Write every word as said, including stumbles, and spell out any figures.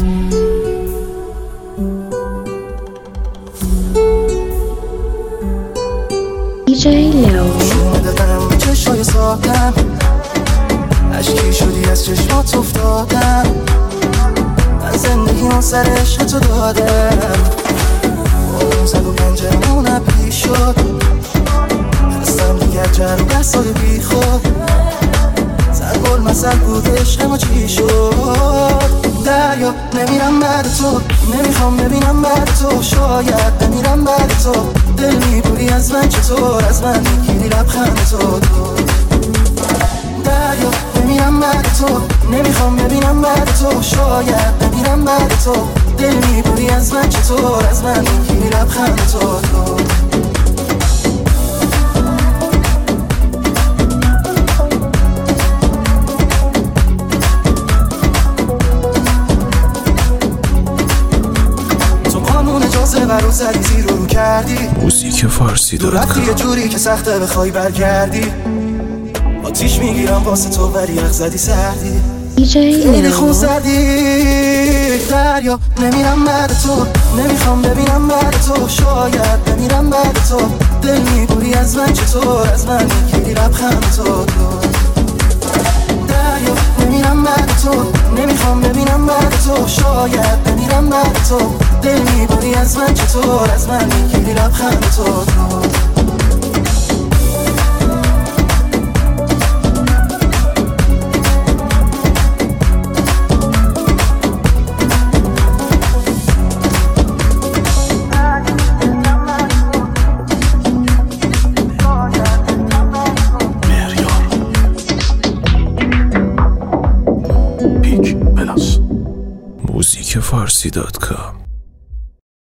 دیجی لو اومده قلم به چشای ساختم، عشقی شدی از چشمات افتادم، من زندگی اون سر عشق تو دادم، اون زد و پنجمون پیش شد، هستم دیگر جر و بسای بی خود، زد گل مثل بود عشق ما چی شد. دریا نمیرم بعد تو، نمیخوام ببینم بعد تو، شاید بمیرم بعد تو، دل میبوری از من چطور، از من میگیری لبخند تو تو. دریا نمیرم بعد تو، نمیخوام ببینم بعد تو، شاید بمیرم بعد تو، دل میبوری از من چطور، از من میگیری لبخند تو تو. برو زدی زیر رو کردی، موزیک فارسی دو رفتی یه جوری که سخته بخوای برگردی، آتیش میگیرم واسه تو ولی یخ زدی سردی، خیلی خون زدی. دریا نمیرم بعد تو، نمیخوام ببینم بعد تو، شاید بمیرم بعد تو، دل میبوری از من چطور، از من میگیری لبخند تو تو. دریا نمیرم بعد تو، نمیخوام ببینم بعد تو، شاید بمیرم بعد تو، دل میبری از من چطور، از من میگیری لبخند تو تو. موزیک فارسی دات کام